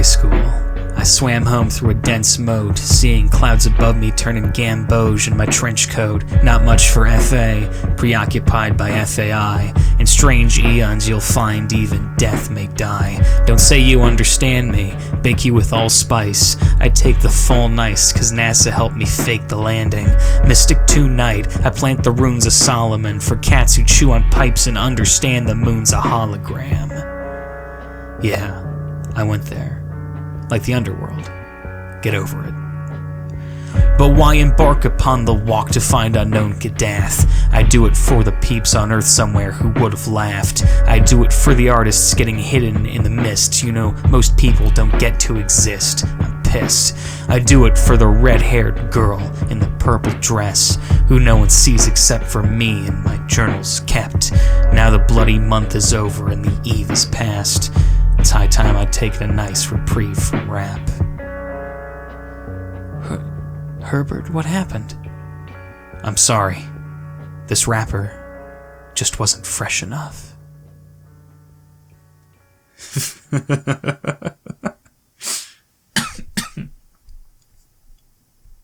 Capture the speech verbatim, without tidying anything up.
school. I swam home through a dense moat, seeing clouds above me turning gamboge in my trench coat. Not much for F A, preoccupied by F A I. In strange eons you'll find even death may die. Don't say you understand me, bake you with allspice. I take the full nice, cause NASA helped me fake the landing. Mystic two night, I plant the runes of Solomon for cats who chew on pipes and understand the moon's a hologram. Yeah, I went there. Like the underworld. Get over it. But why embark upon the walk to find unknown Gaddath? I do it for the peeps on Earth somewhere who would have laughed. I do it for the artists getting hidden in the mist. You know, most people don't get to exist. I'm pissed. I do it for the red-haired girl in the purple dress, who no one sees except for me and my journals kept. Now the bloody month is over and the eve is past. It's high time I take a nice reprieve from rap. Her- Herbert, what happened? I'm sorry. This rapper just wasn't fresh enough.